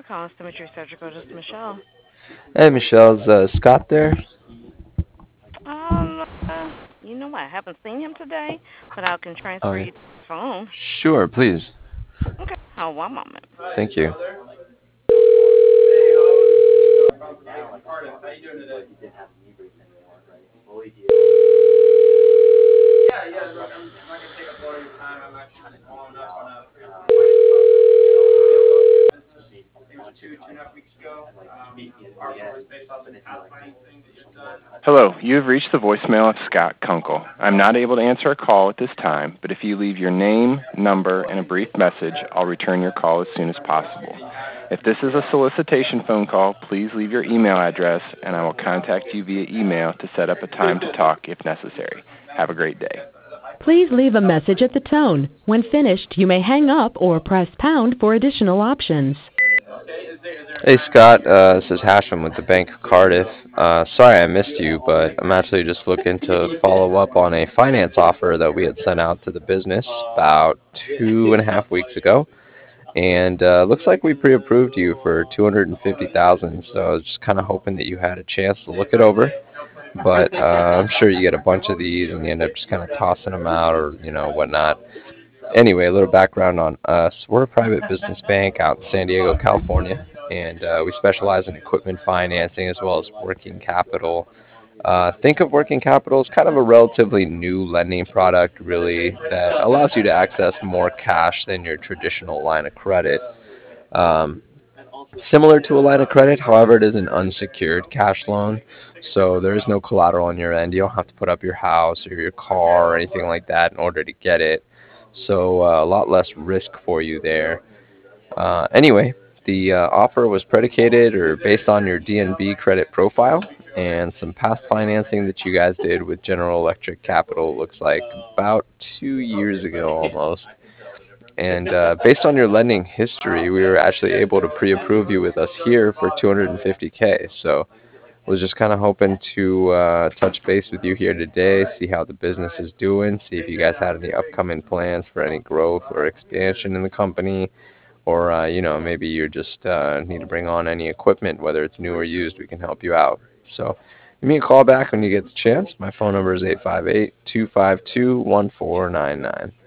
calling Symmetry Surgical. This is Michelle. Hey, Michelle, is Scott there? Um, you know what? I haven't seen him today, but I can Oh, transfer yeah. you to his phone. Sure, please. Okay. Hold one moment. Thank you. Hello, you have reached the voicemail of Scott Kunkel. I'm not able to answer a call at this time, but if you leave your name, number, and a brief message, I'll return your call as soon as possible. If this is a solicitation phone call, please leave your email address, and I will contact you via email to set up a time to talk if necessary. Have a great day. Please leave a message at the tone. When finished, you may hang up or press pound for additional options. Hey, Scott, this is Hashem with the Bank of Cardiff. Sorry I missed you, but I'm actually just looking to follow up on a finance offer that we had sent out to the business about 2.5 weeks ago. And looks like we pre-approved you for 250,000. So I was just kind of hoping that you had a chance to look it over. But I'm sure you get a bunch of these and you end up just kind of tossing them out or whatnot. Anyway, a little background on us. We're a private business bank out in San Diego, California, and we specialize in equipment financing as well as working capital. Think of working capital as kind of a relatively new lending product, really, that allows you to access more cash than your traditional line of credit. Um, Similar to a line of credit, however, it is an unsecured cash loan, so there is no collateral on your end. You don't have to put up your house or your car or anything like that in order to get it. So a lot less risk for you there. Anyway, the offer was predicated or based on your DNB credit profile and some past financing that you guys did with General Electric Capital, looks like about 2 years ago almost. And based on your lending history, we were actually able to pre-approve you with us here for 250K. So was just kind of hoping to touch base with you here today, see how the business is doing, see if you guys had any upcoming plans for any growth or expansion in the company, or maybe you just need to bring on any equipment, whether it's new or used. We can help you out. So give me a call back when you get the chance. My phone number is 858-252-1499.